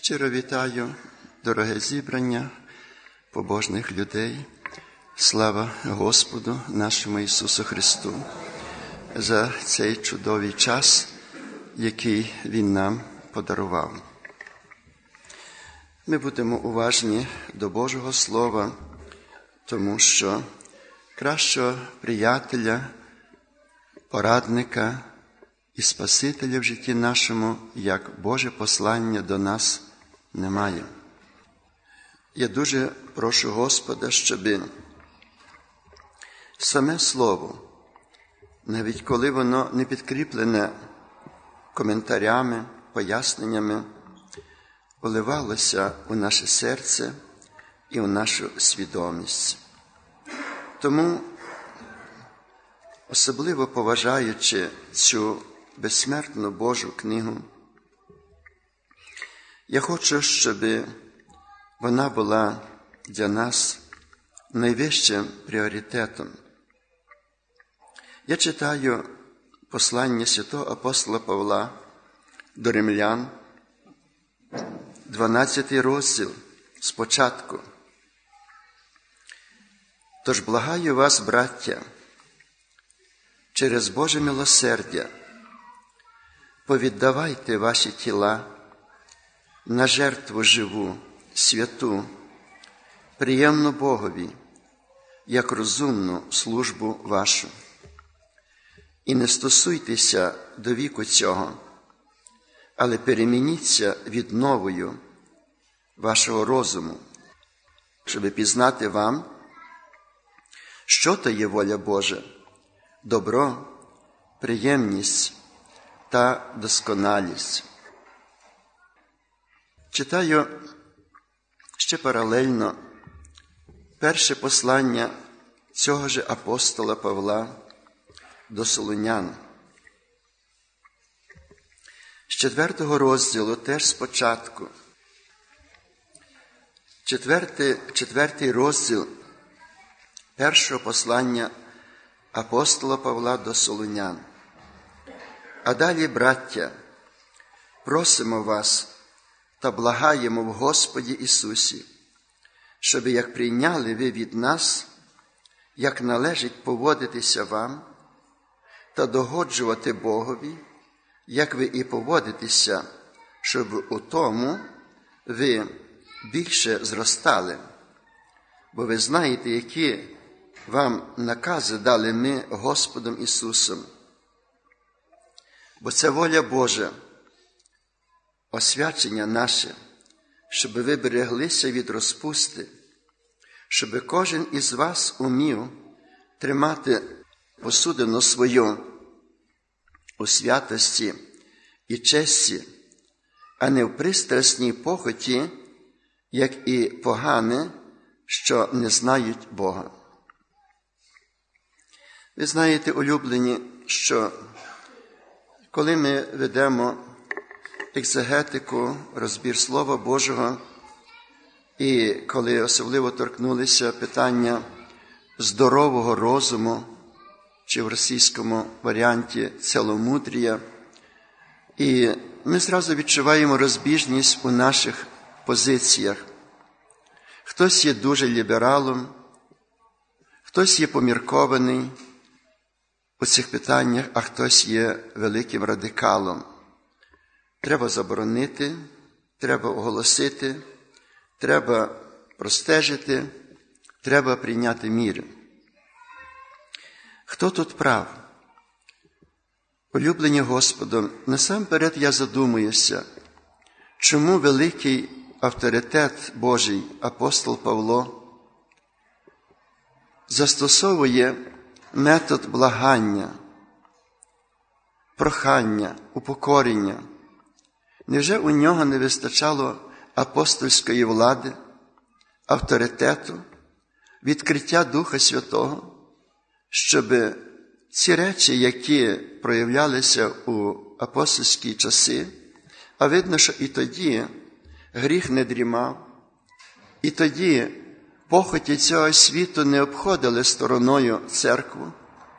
Щиро вітаю, дороге зібрання побожних людей. Слава Господу нашому Ісусу Христу за цей чудовий час, який Він нам подарував. Ми будемо уважні до Божого Слова, тому що кращого приятеля, порадника і Спасителя в житті нашому, як Боже послання до нас, немає. Я дуже прошу Господа, щоб саме Слово, навіть коли воно не підкріплене коментарями, поясненнями, вливалося у наше серце і у нашу свідомість. Тому, особливо поважаючи цю безсмертну Божу книгу, я хочу, щоб вона була для нас найвищим пріоритетом. Я читаю послання святого апостола Павла до римлян, 12 розділ спочатку. «Тож благаю вас, браття, через Боже милосердя, повіддавайте ваші тіла на жертву живу, святу, приємну Богові, як розумну службу вашу. І не стосуйтеся до віку цього, але перемініться відновою вашого розуму, щоб пізнати вам, що то є воля Божа, добро, приємність та досконалість». Читаю ще паралельно перше послання цього ж апостола Павла до Солунян. З 4 розділу, теж спочатку. 4 розділ першого послання апостола Павла до Солунян. «А далі, браття, просимо вас та благаємо в Господі Ісусі, щоб як прийняли ви від нас, як належить поводитися вам та догоджувати Богові, як ви і поводитеся, щоб у тому ви більше зростали. Бо ви знаєте, які вам накази дали ми Господом Ісусом. Бо це воля Божа, освячення наше, щоб ви береглися від розпусти, щоб кожен із вас умів тримати посудину свою у святості і честі, а не в пристрасній похоті, як і погани, що не знають Бога». Ви знаєте, улюблені, що коли ми ведемо екзегетику, розбір Слова Божого, і коли особливо торкнулися питання здорового розуму, чи в російському варіанті ціломудрія, і ми зразу відчуваємо розбіжність у наших позиціях. Хтось є дуже лібералом, хтось є поміркований у цих питаннях, а хтось є великим радикалом. Треба заборонити, треба оголосити, треба простежити, треба прийняти міри. Хто тут прав? Улюблені Господом, насамперед я задумуюся, чому великий авторитет Божий апостол Павло застосовує метод благання, прохання, упокорення. Невже у нього не вистачало апостольської влади, авторитету, відкриття Духа Святого, щоб ці речі, які проявлялися у апостольські часи, а видно, що і тоді гріх не дрімав, і тоді похоті цього світу не обходили стороною церкву.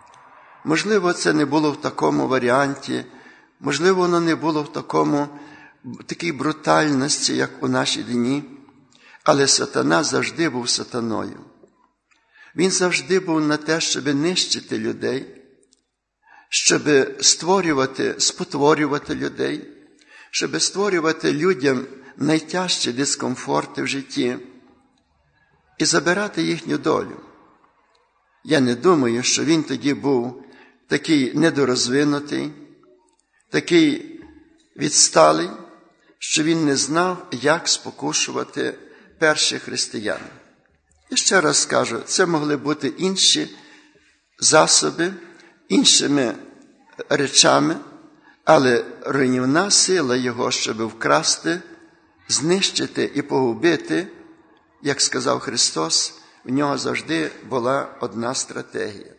Можливо, це не було в такому варіанті, можливо, воно не було в такому такій брутальності, як у наші дні, але сатана завжди був сатаною. Він завжди був на те, щоб нищити людей, щоб спотворювати людей, щоб створювати людям найтяжчі дискомфорти в житті і забирати їхню долю. Я не думаю, що він тоді був такий недорозвинутий, такий відсталий, що він не знав, як спокушувати перших християн. І ще раз скажу, це могли бути інші засоби, іншими речами, але руйнівна сила його, щоб вкрасти, знищити і погубити, як сказав Христос, в нього завжди була одна стратегія.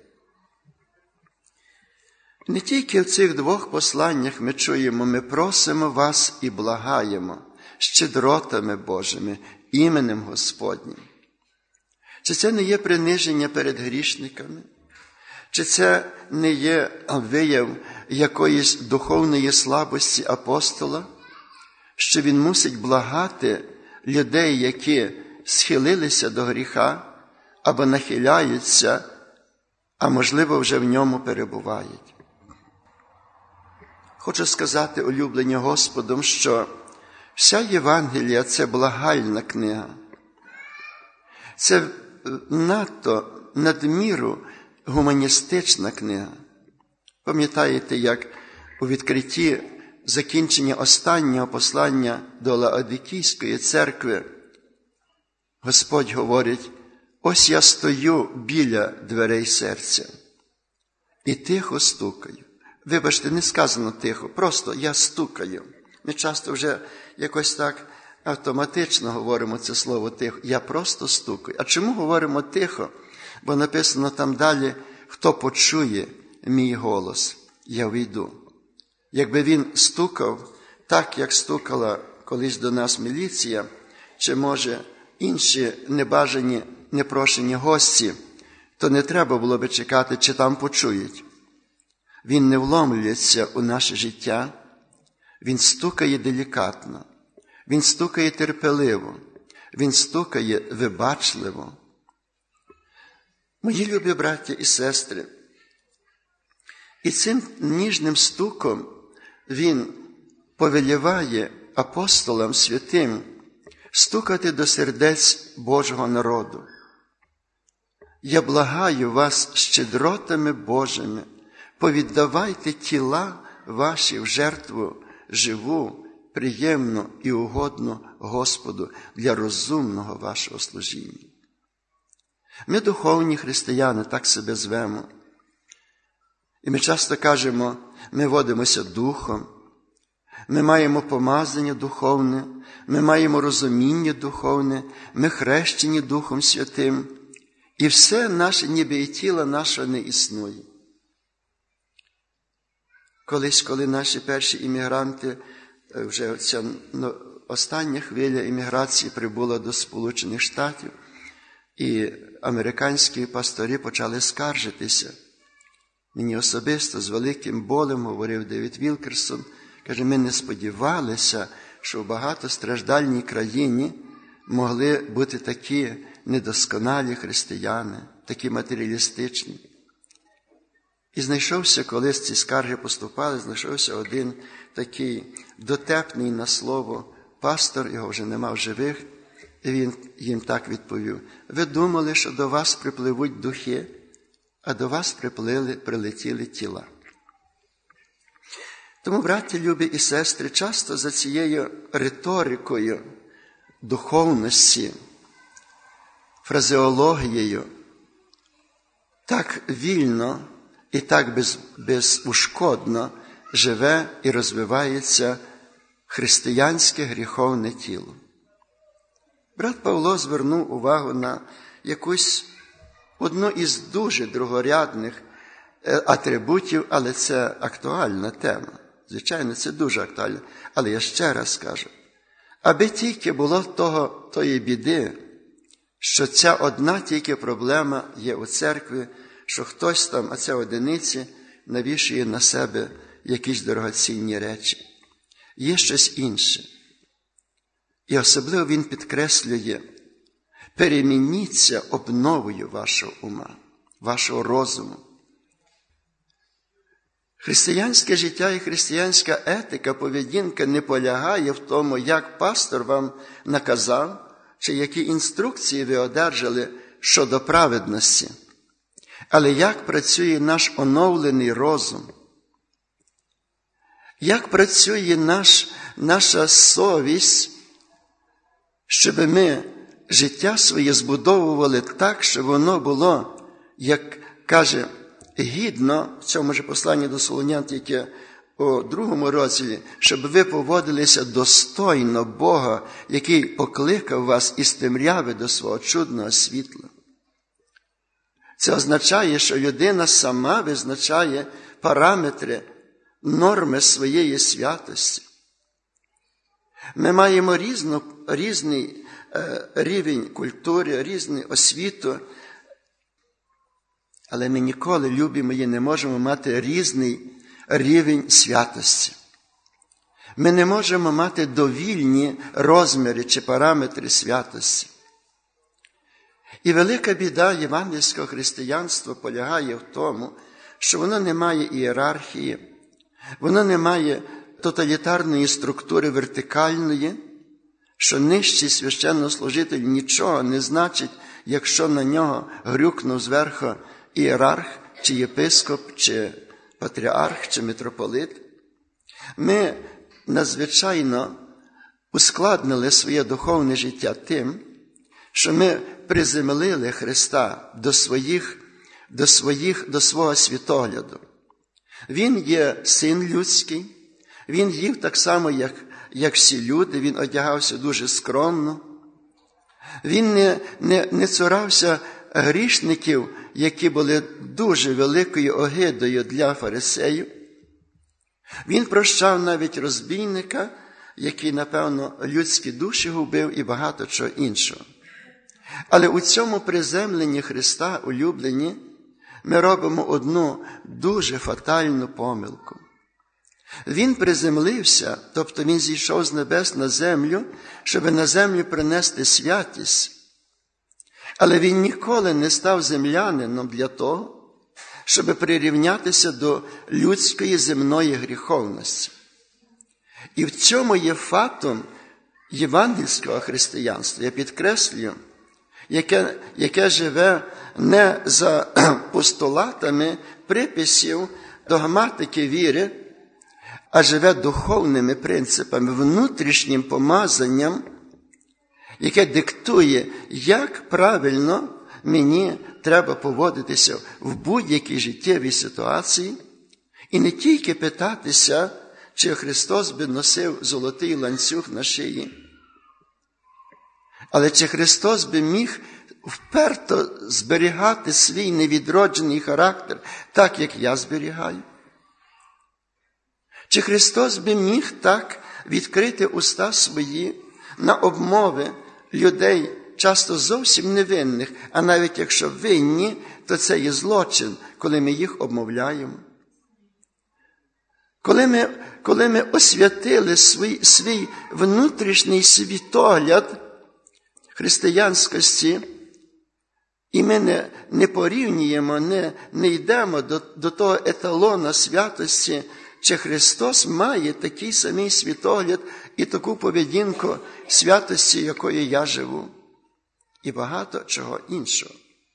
Не тільки в цих двох посланнях ми чуємо, ми просимо вас і благаємо щедротами Божими, іменем Господнім. Чи це не є приниження перед грішниками? Чи це не є вияв якоїсь духовної слабості апостола, що він мусить благати людей, які схилилися до гріха або нахиляються, а можливо вже в ньому перебувають? Хочу сказати, улюблені Господом, що вся Євангелія – це благальна книга. Це надто, надміру гуманістична книга. Пам'ятаєте, як у відкритті закінчення останнього послання до Лаодикійської церкви Господь говорить: «Ось я стою біля дверей серця і тихо стукаю». Вибачте, не сказано тихо, просто я стукаю. Ми часто вже якось так автоматично говоримо це слово тихо. Я просто стукаю. А чому говоримо тихо? Бо написано там далі: «Хто почує мій голос, я вийду». Якби він стукав так, як стукала колись до нас міліція, чи, може, інші небажані, непрошені гості, то не треба було би чекати, чи там почують. Він не вломлюється у наше життя, він стукає делікатно, він стукає терпеливо, він стукає вибачливо. Мої любі браті і сестри, і цим ніжним стуком він повеліває апостолам святим стукати до сердець Божого народу. Я благаю вас щедротами Божими, повіддавайте тіла ваші в жертву живу, приємну і угодну Господу для розумного вашого служіння. Ми духовні християни, так себе звемо. І ми часто кажемо, ми водимося духом, ми маємо помазання духовне, ми маємо розуміння духовне, ми хрещені Духом Святим. І все наше, ніби і тіло наше не існує. Колись, коли наші перші іммігранти, вже ця остання хвиля імміграції прибула до Сполучених Штатів, і американські пастори почали скаржитися. Мені особисто з великим болем говорив Девід Вілкерсон, каже, ми не сподівалися, що в багатостраждальній країні могли бути такі недосконалі християни, такі матеріалістичні. І знайшовся, коли ці скарги поступали, знайшовся один такий дотепний на слово пастор, його вже нема в живих, і він їм так відповів: ви думали, що до вас припливуть духи, а до вас прилетіли тіла. Тому, браті любі і сестри, часто за цією риторикою духовності, фразеологією, так вільно і так безушкодно живе і розвивається християнське гріховне тіло. Брат Павло звернув увагу на якусь одну із дуже другорядних атрибутів, але це актуальна тема. Звичайно, це дуже актуально. Але я ще раз скажу, аби тільки було тої біди, що ця одна тільки проблема є у церкві, що хтось там, а це одиниці, навішує на себе якісь дорогоцінні речі. є щось інше. І особливо він підкреслює: перемініться обновою вашого ума, вашого розуму. Християнське життя і християнська етика, поведінка не полягає в тому, як пастор вам наказав, чи які інструкції ви одержали щодо праведності, але як працює наш оновлений розум, як працює наша совість, щоб ми життя своє збудовували так, щоб воно було, як каже, гідно, в цьому ж посланні до Солонян, яке у 2 розділі, щоб ви поводилися достойно Бога, який покликав вас із темряви до свого чудного світла. Це означає, що людина сама визначає параметри, норми своєї святості. Ми маємо різний рівень культури, різну освіту, але ми ніколи, любі мої, не можемо мати різний рівень святості. Ми не можемо мати довільні розміри чи параметри святості. І велика біда євангельського християнства полягає в тому, що воно не має ієрархії, воно не має тоталітарної структури вертикальної, що нижчий священнослужитель нічого не значить, якщо на нього грюкнув зверху ієрарх, чи єпископ, чи патріарх, чи митрополит. Ми надзвичайно ускладнили своє духовне життя тим, що ми приземлили Христа до свого світогляду. Він є син людський, він їв так само, як всі люди, він одягався дуже скромно. Він не цурався грішників, які були дуже великою огидою для фарисеїв. Він прощав навіть розбійника, який, напевно, людські душі губив і багато чого іншого. Але у цьому приземленні Христа, улюблені, ми робимо одну дуже фатальну помилку. Він приземлився, тобто він зійшов з небес на землю, щоб на землю принести святість. Але він ніколи не став землянином для того, щоб прирівнятися до людської земної гріховності. І в цьому є фактом євангельського християнства, я підкреслюю, яке живе не за постулатами приписів догматики віри, а живе духовними принципами, внутрішнім помазанням, яке диктує, як правильно мені треба поводитися в будь-якій життєвій ситуації, і не тільки питатися, чи Христос би носив золотий ланцюг на шиї, але чи Христос би міг вперто зберігати свій невідроджений характер так, як я зберігаю? Чи Христос би міг так відкрити уста свої на обмови людей, часто зовсім невинних, а навіть якщо винні, то це є злочин, коли ми їх обмовляємо? Коли ми освятили свій внутрішній світогляд християнськості, і ми не порівнюємо, не йдемо до того еталона святості, чи Христос має такий самий світогляд і таку поведінку святості, якою я живу, і багато чого іншого.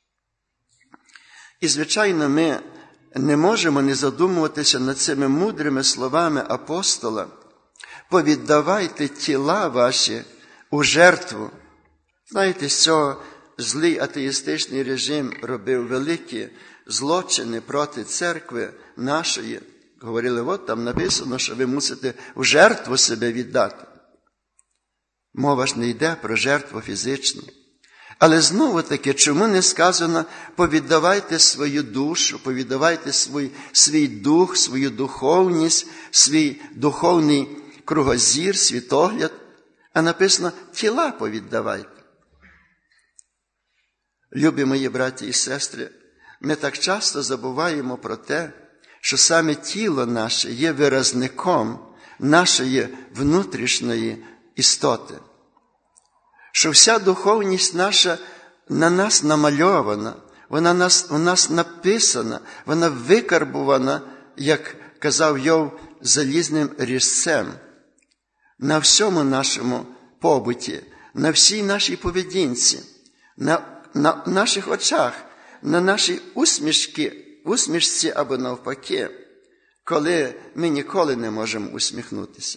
І, звичайно, ми не можемо не задумуватися над цими мудрими словами апостола: «Повіддавайте тіла ваші у жертву». Знаєте, з цього злий атеїстичний режим робив великі злочини проти церкви нашої. Говорили, от там написано, що ви мусите в жертву себе віддати. Мова ж не йде про жертву фізичну. Але знову-таки, чому не сказано, повіддавайте свою душу, повіддавайте свій дух, свою духовність, свій духовний кругозір, світогляд, а написано, тіла повіддавайте. Любі мої браті і сестри, ми так часто забуваємо про те, що саме тіло наше є виразником нашої внутрішньої істоти. Що вся духовність наша на нас намальована, вона у нас написана, вона викарбувана, як казав Йов, залізним різцем. На всьому нашому побуті, на всій нашій поведінці, на наших очах, на нашій усмішці або навпаки, коли ми ніколи не можемо усміхнутися.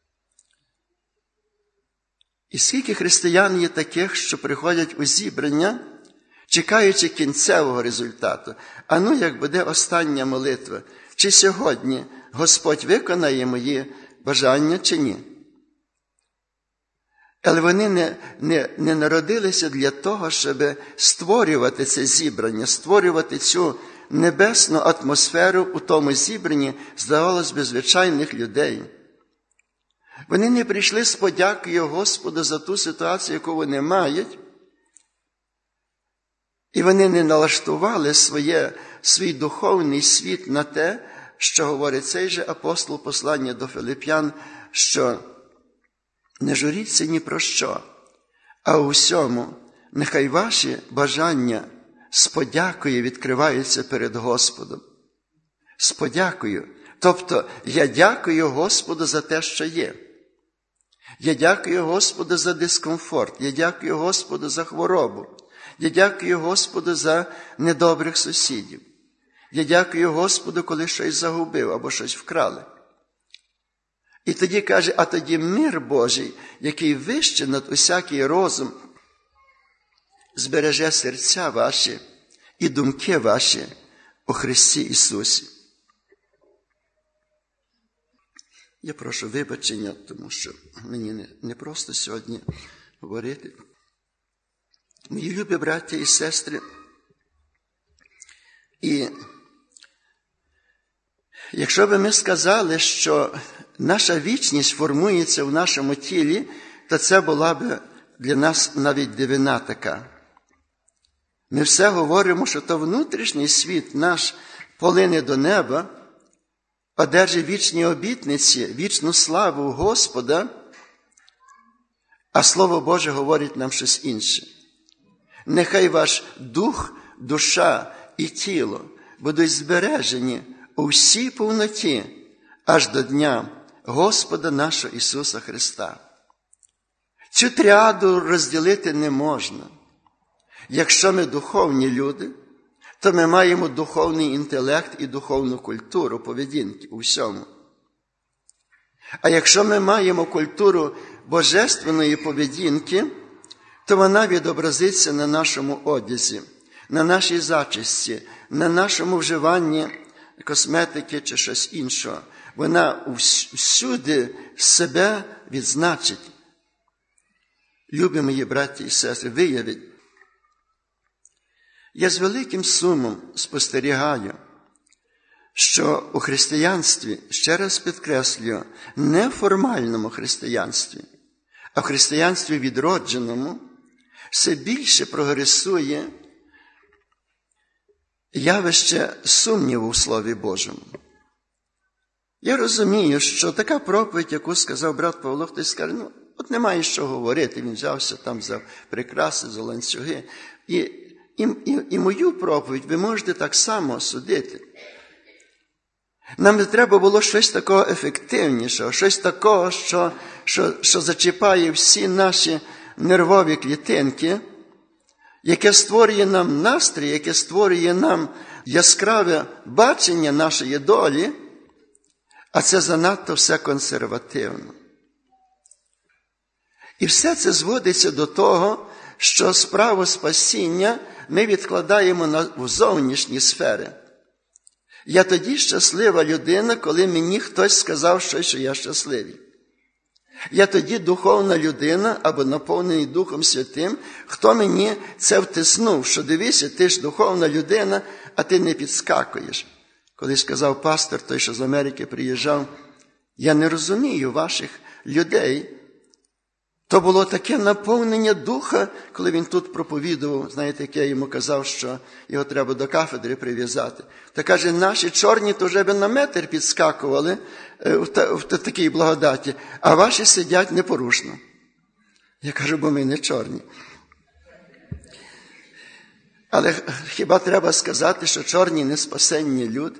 І скільки християн є таких, що приходять у зібрання, чекаючи кінцевого результату. А ну, як буде остання молитва, чи сьогодні Господь виконає мої бажання, чи ні? Але вони не народилися для того, щоб створювати це зібрання, створювати цю небесну атмосферу у тому зібранні, здавалось би, звичайних людей. Вони не прийшли з подякою Господу за ту ситуацію, яку вони мають, і вони не налаштували свій духовний світ на те, що говорить цей же апостол послання до Филип'ян, що не журіться ні про що, а у всьому нехай ваші бажання з подякою відкриваються перед Господом. З подякою. Тобто, я дякую Господу за те, що є. Я дякую Господу за дискомфорт. Я дякую Господу за хворобу. Я дякую Господу за недобрих сусідів. Я дякую Господу, коли щось загубив або щось вкрали. І тоді каже, а тоді мир Божий, який вище над усякий розум, збереже серця ваші і думки ваші у Христі Ісусі. Я прошу вибачення, тому що мені не просто сьогодні говорити. Мої любі браття і сестри, і якщо б ми сказали, що наша вічність формується в нашому тілі, то це була б для нас навіть дивина така. Ми все говоримо, що то внутрішній світ наш полине до неба, одержить вічні обітниці, вічну славу Господа, а Слово Боже говорить нам щось інше. Нехай ваш дух, душа і тіло будуть збережені у всій повноті аж до дня Господа нашого Ісуса Христа. Цю тріаду розділити не можна. Якщо ми духовні люди, то ми маємо духовний інтелект і духовну культуру поведінки у всьому. А якщо ми маємо культуру божественної поведінки, то вона відобразиться на нашому одязі, на нашій зачісті, на нашому вживанні косметики чи щось іншого. Вона всюди себе відзначить. Любі мої браті і сестри, виявіть, я з великим сумом спостерігаю, що у християнстві, ще раз підкреслюю, не в формальному християнстві, а в християнстві відродженому, все більше прогресує явище сумніву в Слові Божому. Я розумію, що така проповідь, яку сказав брат Павло, хтось скаже, от немає що говорити, він взявся там за прикраси, за ланцюги. І мою проповідь ви можете так само судити. Нам не треба було щось такого ефективнішого, щось такого, що зачіпає всі наші нервові клітинки, яке створює нам настрій, яке створює нам яскраве бачення нашої долі, а це занадто все консервативно. І все це зводиться до того, що справу спасіння ми відкладаємо в зовнішні сфери. Я тоді щаслива людина, коли мені хтось сказав щось, що я щасливий. Я тоді духовна людина або наповнений Духом Святим, хто мені це втиснув, що дивися, ти ж духовна людина, а ти не підскакуєш. Колись сказав пастор, той, що з Америки приїжджав, я не розумію ваших людей, То було таке наповнення духа, коли він тут проповідував. Знаєте, як я йому казав, що його треба до кафедри прив'язати. Та каже, наші чорні то вже би на метр підскакували в такій благодаті, а ваші сидять непорушно. Я кажу, бо ми не чорні. Але хіба треба сказати, що чорні не спасенні люди?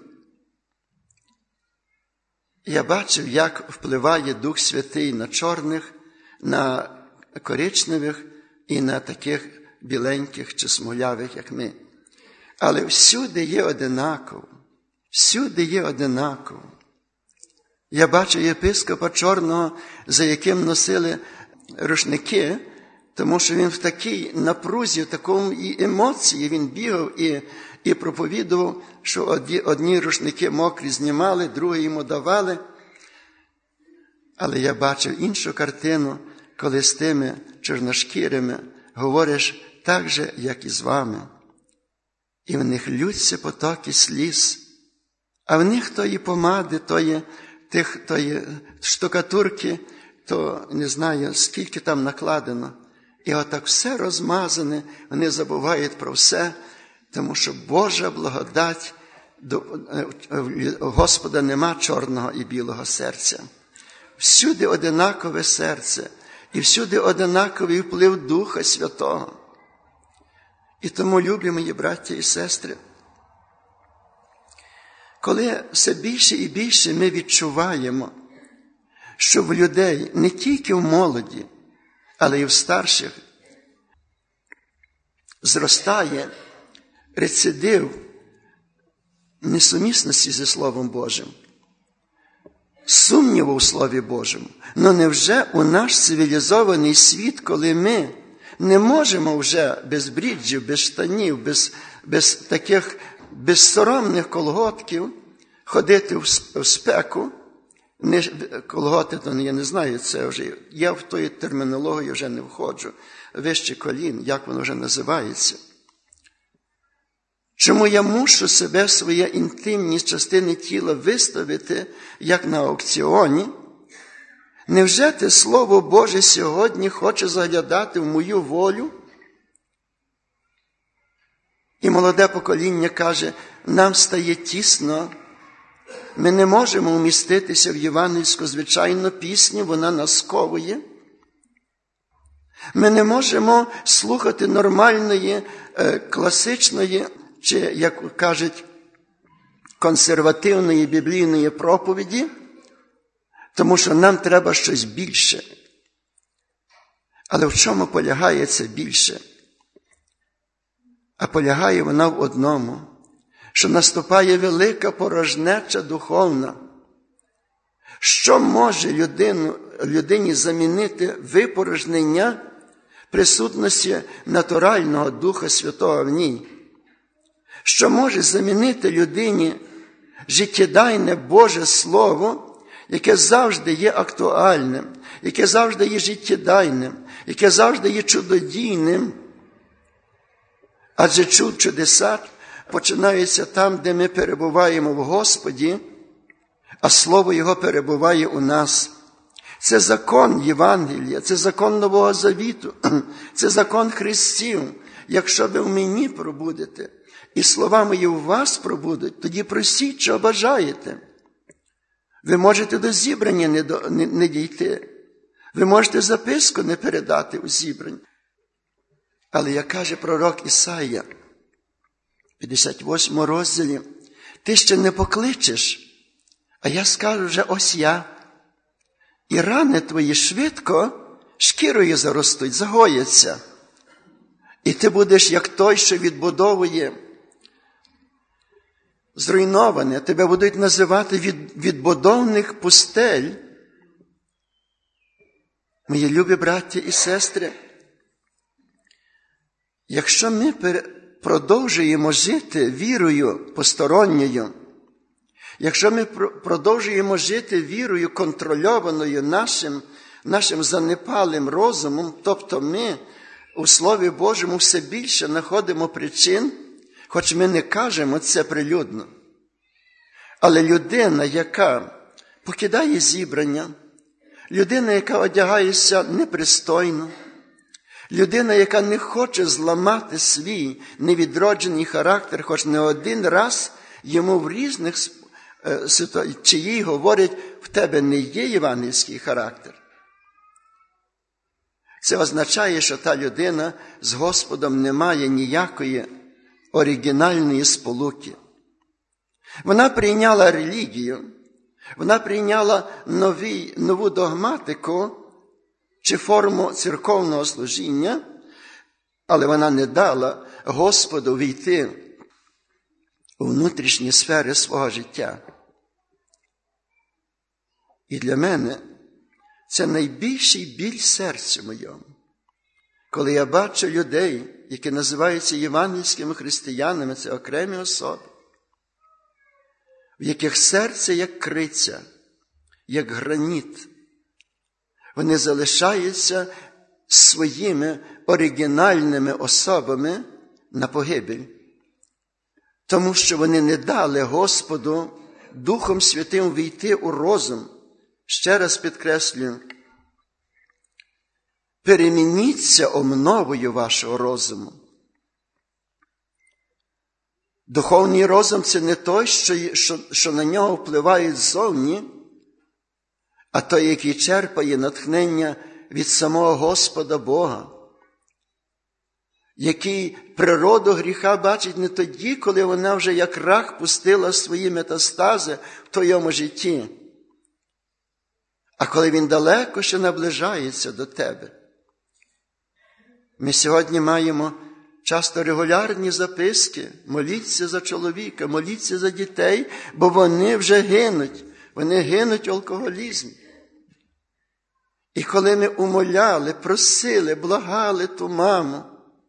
Я бачив, як впливає Дух Святий на чорних, на коричневих і на таких біленьких чи смолявих, як ми. Але всюди є одинаково. Всюди є одинаково. Я бачу єпископа чорного, за яким носили рушники, тому що він в такій напрузі, в такому і емоції він бігав і проповідував, що одні рушники мокрі знімали, другі йому давали. Але я бачив іншу картину, коли з тими чорношкірими говориш так же, як і з вами. І в них ллються потоки сліз, а в них тої помади, тої штукатурки, то не знаю, скільки там накладено. І отак все розмазане, вони забувають про все, тому що Божа благодать, Господа нема чорного і білого серця. Всюди одинакове серце, і всюди одинаковий вплив Духа Святого. І тому, любі мої браття і сестри, коли все більше і більше ми відчуваємо, що в людей, не тільки в молоді, але й в старших, зростає рецидив несумісності зі Словом Божим, сумніву в Слові Божому. Но невже у наш цивілізований світ, коли ми не можемо вже без бріджів, без штанів, без таких безсоромних колготків ходити в спеку, колготи, то я не знаю, це вже, я в тої термінології вже не входжу, вище колін, як воно вже називається. Чому я мушу себе, своє інтимні частини тіла виставити, як на аукціоні? Невже те Слово Боже сьогодні хоче заглядати в мою волю? І молоде покоління каже, нам стає тісно, ми не можемо вміститися в євангельську звичайну пісню, вона нас сковує. Ми не можемо слухати нормальної, класичної, чи, як кажуть, консервативної біблійної проповіді, тому що нам треба щось більше. Але в чому полягає це більше? А полягає вона в одному, що наступає велика порожнеча духовна. Що може людині замінити випорожнення присутності натурального Духа Святого в ній? Що може замінити людині життєдайне Боже Слово, яке завжди є актуальним, яке завжди є життєдайним, яке завжди є чудодійним? Адже чудеса починаються там, де ми перебуваємо в Господі, а Слово Його перебуває у нас. Це закон Євангелія, це закон Нового Завіту, це закон Христів. Якщо ви в мені пробудете, і слова мої в вас пробудуть, тоді просіть, що бажаєте. Ви можете до зібрання не дійти. Ви можете записку не передати у зібрання. Але як каже пророк Ісая, 58 розділі, ти ще не покличеш, а я скажу вже ось я. І рани твої швидко шкірою заростуть, загояться. І ти будеш як той, що відбудовує зруйноване. Тебе будуть називати відбудовник пустель. Мої любі браття і сестри, якщо ми продовжуємо жити вірою посторонньою, якщо ми продовжуємо жити вірою контрольованою нашим занепалим розумом, тобто ми у Слові Божому все більше знаходимо причин, хоч ми не кажемо це прилюдно. Але людина, яка покидає зібрання, людина, яка одягається непристойно, людина, яка не хоче зламати свій невідроджений характер, хоч не один раз йому в різних ситуаціях говорять, в тебе не є євангельський характер. Це означає, що та людина з Господом не має ніякої оригінальної сполуки. Вона прийняла релігію, вона прийняла нову догматику чи форму церковного служіння, але вона не дала Господу війти у внутрішні сфери свого життя. І для мене це найбільший біль серця моєму, коли я бачу людей, які називаються євангельськими християнами, це окремі особи, в яких серце як криця, як граніт. Вони залишаються своїми оригінальними особами на погибель, тому що вони не дали Господу Духом Святим війти у розум. Ще раз підкреслюю, перемініться обновою вашого розуму. Духовний розум – це не той, що на нього впливають ззовні, а той, який черпає натхнення від самого Господа Бога, який природу гріха бачить не тоді, коли вона вже як рак пустила свої метастази в твоєму житті, а коли він далеко ще наближається до тебе. Ми сьогодні маємо часто регулярні записки. Моліться за чоловіка, моліться за дітей, бо вони вже гинуть. Вони гинуть в алкоголізмі. І коли ми умоляли, просили, благали ту маму,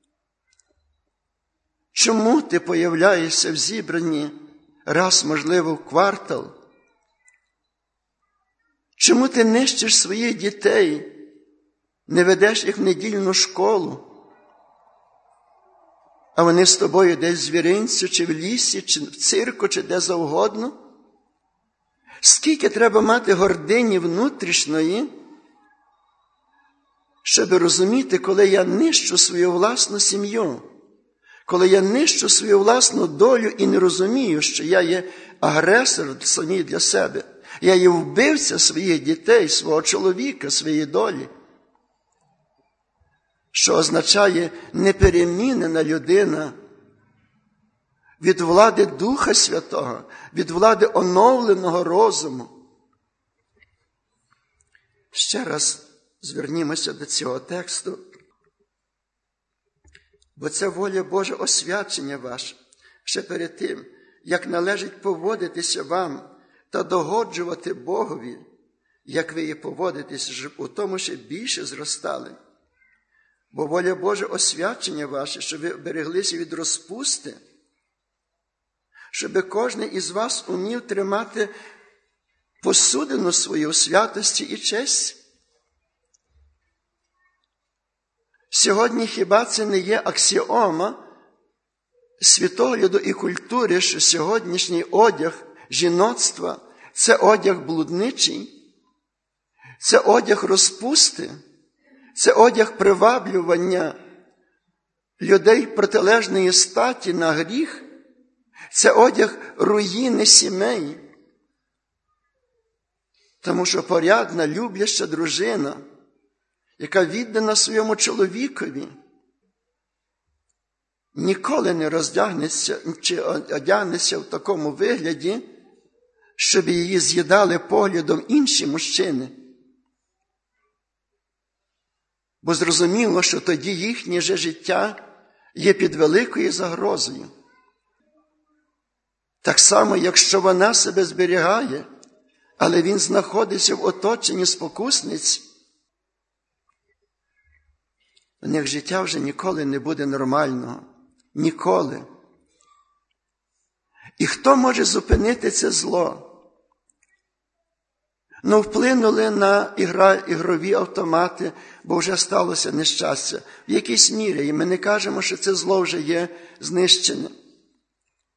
чому ти появляєшся в зібранні раз, можливо, в квартал? Чому ти нищиш своїх дітей, не ведеш їх в недільну школу, а вони з тобою десь в звіринці, чи в лісі, чи в цирку, чи де завгодно? Скільки треба мати гордині внутрішньої, щоб розуміти, коли я нищу свою власну сім'ю, коли я нищу свою власну долю і не розумію, що я є агресор самі для себе. Я є вбивця своїх дітей, свого чоловіка, своєї долі. Що означає неперемінена людина від влади Духа Святого, від влади оновленого розуму. Ще раз звернімося до цього тексту, бо це воля Божа освячення ваше, ще перед тим, як належить поводитися вам та догоджувати Богові, як ви і поводитесь, щоб у тому ще більше зростали. Бо воля Божа освячення ваше, щоб ви береглися від розпусти, щоб кожен із вас умів тримати посудину свою святості і честь. Сьогодні хіба це не є аксіома світогляду і культури, що сьогоднішній одяг жіноцтва – це одяг блудничий, це одяг розпусти, це одяг приваблювання людей протилежної статі на гріх, це одяг руїни сімей. Тому що порядна, любляща дружина, яка віддана своєму чоловікові, ніколи не роздягнеться чи одягнеться в такому вигляді, щоб її з'їдали поглядом інші мужчини. Бо зрозуміло, що тоді їхнє же життя є під великою загрозою. Так само, якщо вона себе зберігає, але він знаходиться в оточенні спокусниць, у них життя вже ніколи не буде нормального. Ніколи. І хто може зупинити це зло? Ну, вплинули на ігрові автомати, бо вже сталося нещастя. В якійсь мірі. І ми не кажемо, що це зло вже є знищене.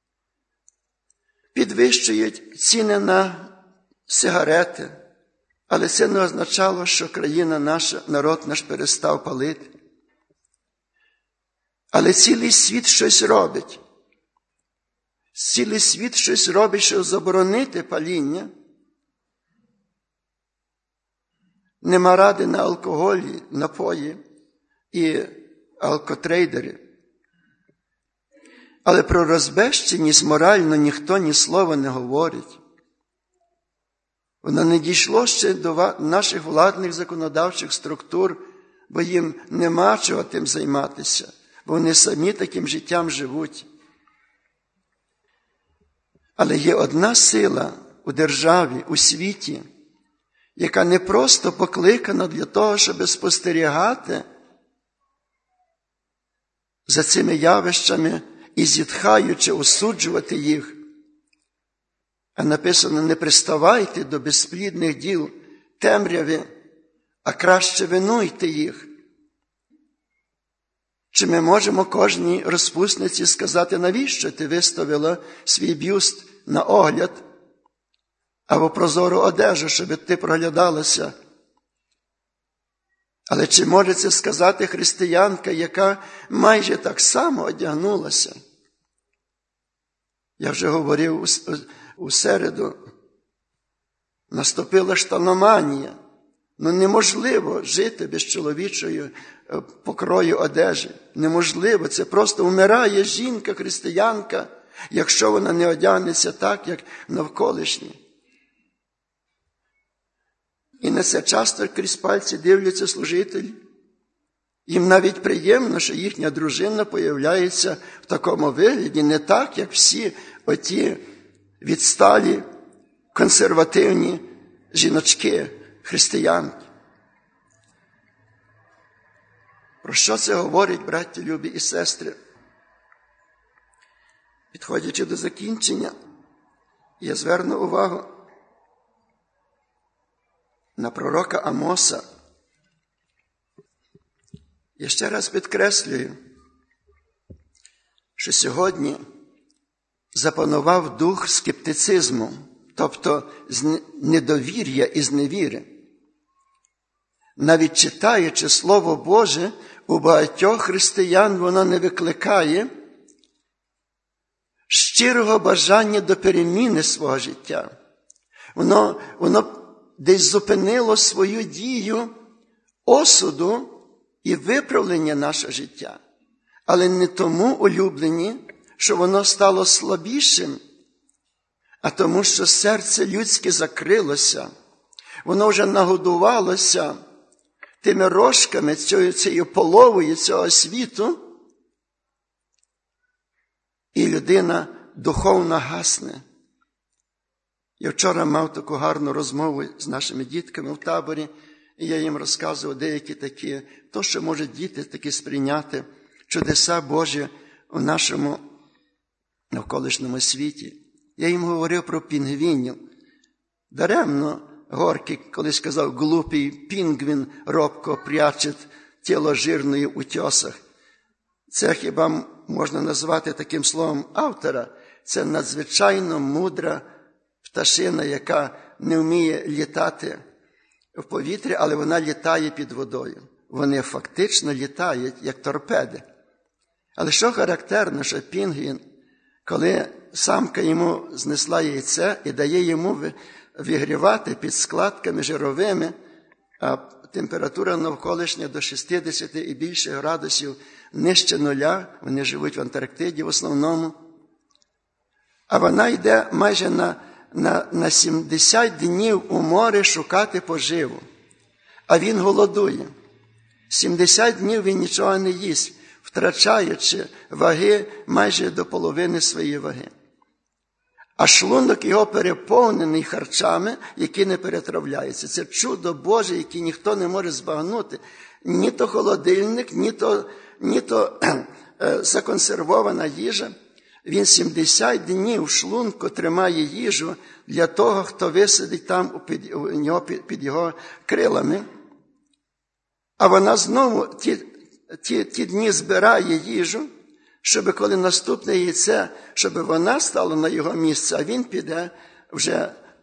Підвищують ціни на сигарети, Але це не означало, що країна наша, народ наш перестав палити. Але цілий світ щось робить. Цілий світ щось робить, щоб заборонити паління. Нема ради на алкоголі, напої і алкотрейдери. Але про розбещеність морально ніхто ні слова не говорить. Воно не дійшло ще до наших владних законодавчих структур, бо їм нема чого тим займатися, бо вони самі таким життям живуть. Але є одна сила у державі, у світі, яка не просто покликана для того, щоб спостерігати за цими явищами і, зітхаючи, осуджувати їх. А написано: не приставайте до безплідних діл темряви, а краще винуйте їх. Чи ми можемо кожній розпусниці сказати: навіщо ти виставила свій бюст на огляд або прозору одежу, щоб ти проглядалася? Але чи може це сказати християнка, яка майже так само одягнулася? Я вже говорив у середу, наступила штаноманія. Неможливо жити без чоловічої покрою одежі. Неможливо. Це просто вмирає жінка, християнка, якщо вона не одягнеться так, як навколишні. І на це часто крізь пальці дивляться служителі. Їм навіть приємно, що їхня дружина появляється в такому вигляді, не так, як всі оті відсталі, консервативні жіночки, християнки. Про що це говорить, браті любі і сестри? Підходячи до закінчення, я зверну увагу на пророка Амоса. Я ще раз підкреслюю, що сьогодні запанував дух скептицизму, тобто недовір'я і зневіри. Навіть читаючи Слово Боже, у багатьох християн воно не викликає щирого бажання до переміни свого життя. Воно десь зупинило свою дію осуду і виправлення нашого життя. Але не тому, улюблені, що воно стало слабішим, а тому, що серце людське закрилося. Воно вже нагодувалося тими рожками, цією половою цього світу, і людина духовно гасне. Я вчора мав таку гарну розмову з нашими дітками в таборі, і я їм розказував деякі такі, то, що можуть діти такі сприйняти, чудеса Божі у нашому навколишньому світі. Я їм говорив про пінгвінів. Даремно Горький колись сказав: глупий пінгвін робко пряче тіло жирної в утьосах. Це хіба можна назвати таким словом автора? Це надзвичайно мудра пташина, яка не вміє літати в повітрі, але вона літає під водою. Вони фактично літають, як торпеди. Але що характерно, що пінгвін, коли самка йому знесла яйце і дає йому вигрівати під складками жировими, а температура навколишня до 60 і більше градусів нижче нуля, вони живуть в Антарктиді в основному, а вона йде майже на 70 днів у море шукати поживу. А він голодує. 70 днів він нічого не їсть, втрачаючи ваги майже до половини своєї ваги. А шлунок його переповнений харчами, які не перетравляються. Це чудо Боже, яке ніхто не може збагнути. Ні то холодильник, ні то законсервована їжа. Він 70 днів в шлунку тримає їжу для того, хто висидить там під його крилами. А вона знову ті дні збирає їжу, щоб коли наступне яйце, щоб вона стала на його місце, а він піде вже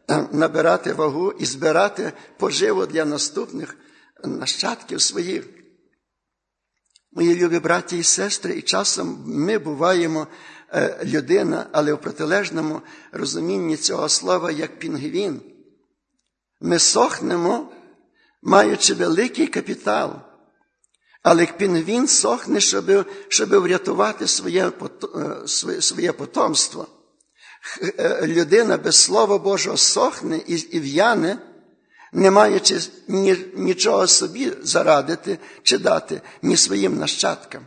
набирати вагу і збирати поживу для наступних нащадків своїх. Мої любі браті і сестри, і часом ми буваємо людина, але в протилежному розумінні цього слова, як пінгвін. Ми сохнемо, маючи великий капітал, але як пінгвін сохне, щоб врятувати своє потомство. Людина без Слова Божого сохне і в'яне, не маючи нічого собі зарадити чи дати, ні своїм нащадкам.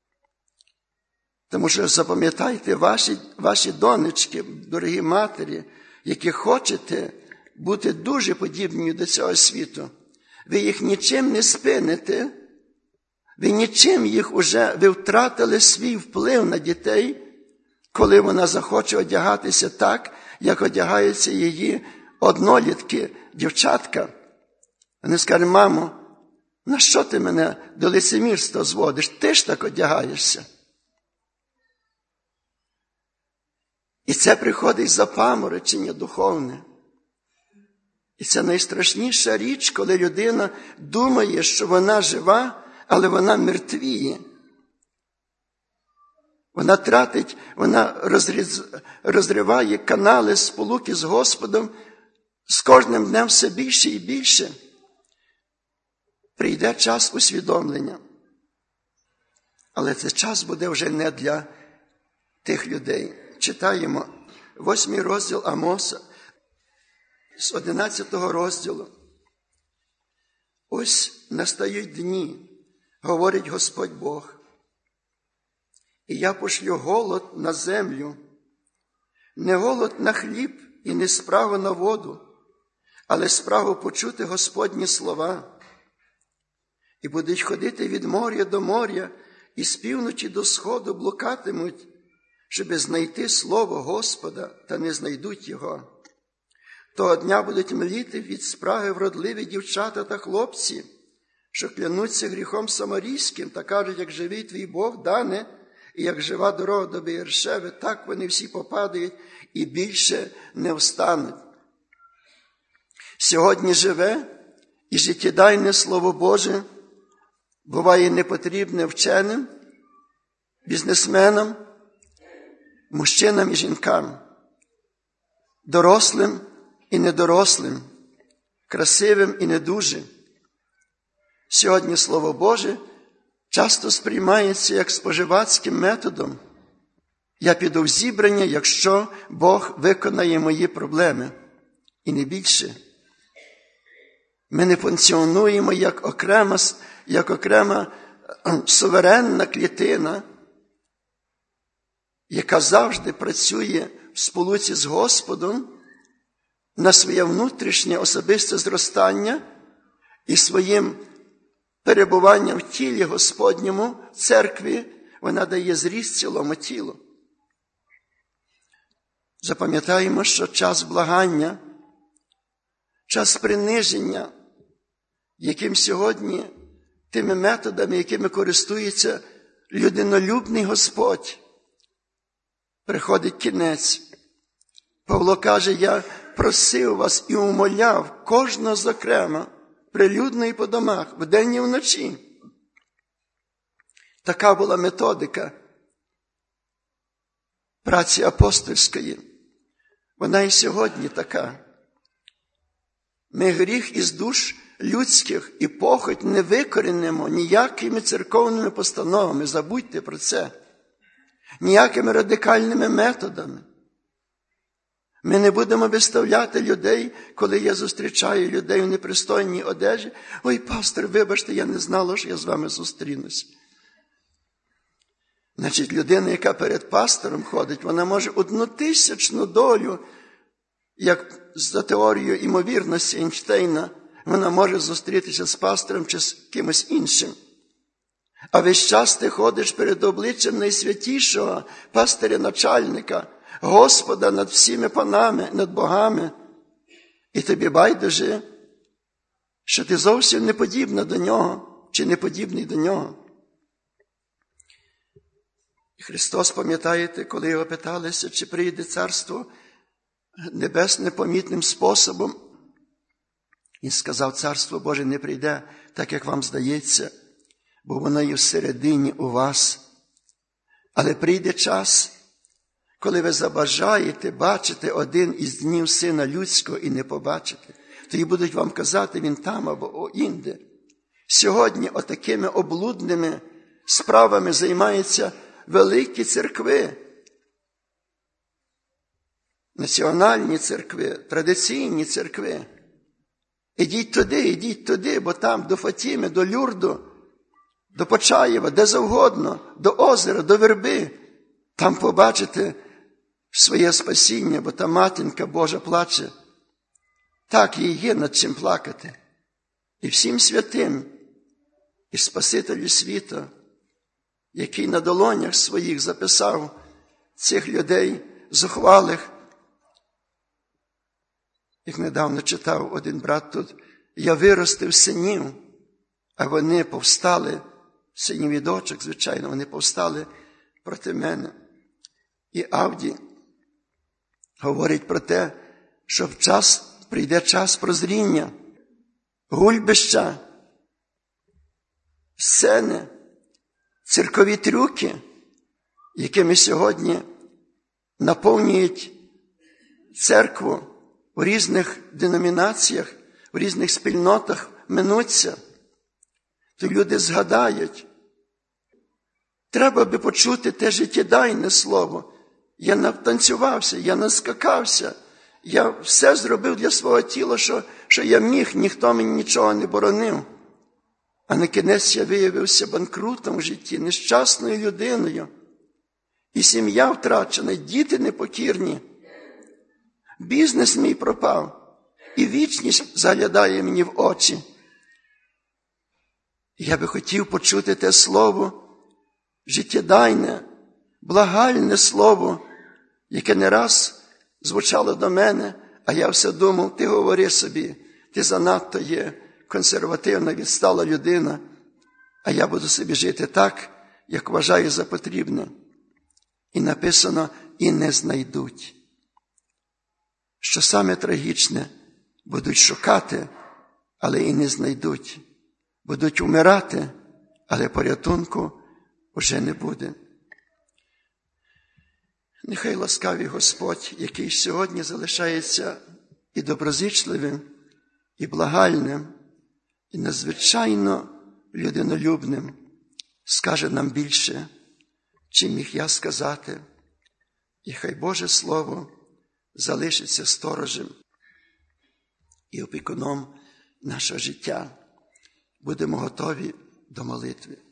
Тому що запам'ятайте, ваші донечки, дорогі матері, які хочете бути дуже подібні до цього світу, ви їх нічим не спините, ви нічим їх ви втратили свій вплив на дітей, коли вона захоче одягатися так, як одягаються її однолітки, дівчатка. Вони скажуть: мамо, на що ти мене до лицемірства зводиш? Ти ж так одягаєшся. І це приходить запаморочення духовне. І це найстрашніша річ, коли людина думає, що вона жива, але вона мертвіє. Вона тратить, вона розриває канали сполуки з Господом з кожним днем все більше і більше. Прийде час усвідомлення. Але цей час буде вже не для тих людей. Читаємо 8 розділ Амоса з 11 розділу. Ось настають дні, говорить Господь Бог, і я пошлю голод на землю, не голод на хліб і не спрагу на воду, але спрагу почути Господні слова. І будуть ходити від моря до моря, і з півночі до сходу блукатимуть, щоби знайти слово Господа, та не знайдуть його. Того дня будуть мліти від спраги вродливі дівчата та хлопці, що клянуться гріхом самарійським та кажуть: як живий твій Бог, Дане, і як жива дорога до Беєршеви, так вони всі попадають і більше не встануть. Сьогодні живе і життєдайне Слово Боже буває непотрібне вченим, бізнесменам, мужчинам і жінкам, дорослим і недорослим, красивим і недужим. Сьогодні Слово Боже часто сприймається як споживацьким методом. Я піду в зібрання, якщо Бог виконає мої проблеми. І не більше. Ми не функціонуємо як окрема суверенна клітина, яка завжди працює в сполуці з Господом на своє внутрішнє особисте зростання і своїм перебуванням в тілі Господньому, в церкві, вона дає зріст цілому тілу. Запам'ятаємо, що час благання, час приниження, яким сьогодні тими методами, якими користується людинолюбний Господь, приходить кінець. Павло каже: я просив вас і умоляв кожного зокрема, прилюдно і по домах, вдень і вночі. Така була методика праці апостольської. Вона і сьогодні така. Ми гріх із душ людських і похоть не викорінимо ніякими церковними постановами, забудьте про це, ніякими радикальними методами. Ми не будемо виставляти людей, коли я зустрічаю людей в непристойній одежі: ой, пастор, вибачте, я не знала, що я з вами зустрінусь. Значить, людина, яка перед пастором ходить, вона може 1000 долю, як за теорією імовірності Ейнштейна, вона може зустрітися з пастором чи з кимось іншим. А весь час ти ходиш перед обличчям найсвятішого пастиря-начальника, Господа над всіми панами, над богами. І тобі байдуже, що ти зовсім не подібна до нього, чи не подібний до нього. І Христос, пам'ятаєте, коли його питалися, чи прийде царство небес непомітним способом. Він сказав, Царство Боже не прийде так, як вам здається, бо воно є всередині у вас. Але прийде час, коли ви забажаєте бачити один із днів Сина Людського і не побачите. Тоді будуть вам казати, він там або інде. Сьогодні отакими облудними справами займаються великі церкви. Національні церкви, традиційні церкви. Ідіть туди, бо там до Фатіми, до Люрду, до Почаєва, де завгодно, до озера, до верби. Там побачите своє спасіння, бо та матінка Божа плаче. Так, їй є над чим плакати. І всім святим, і Спасителю світу, який на долонях своїх записав цих людей зухвалих. Як недавно читав один брат тут, я виростив синів, а вони повстали, синів і дочок, звичайно, вони повстали проти мене. І Авді говорить про те, що прийде час прозріння, гульбища, сцени, циркові трюки, якими сьогодні наповнюють церкву у різних деномінаціях, у різних спільнотах минуться, то люди згадають. Треба би почути те життєдайне слово. Я натанцювався, я наскакався, я все зробив для свого тіла, що я міг, ніхто мені нічого не боронив. А на кінець я виявився банкрутом в житті, нещасною людиною. І сім'я втрачена, і діти непокірні. Бізнес мій пропав, і вічність заглядає мені в очі. Я би хотів почути те слово, життєдайне, благальне слово, яке не раз звучало до мене, а я все думав, ти говори собі, ти занадто є консервативна, відстала людина, а я буду собі жити так, як вважаю за потрібне. І написано, і не знайдуть. Що саме трагічне, будуть шукати, але і не знайдуть. Будуть умирати, але порятунку вже не буде. Нехай ласкавий Господь, який сьогодні залишається і доброзичливим, і благальним, і надзвичайно людинолюбним, скаже нам більше, чим міг я сказати. І хай Боже Слово залишиться сторожем і опікуном нашого життя. Будемо готові до молитви.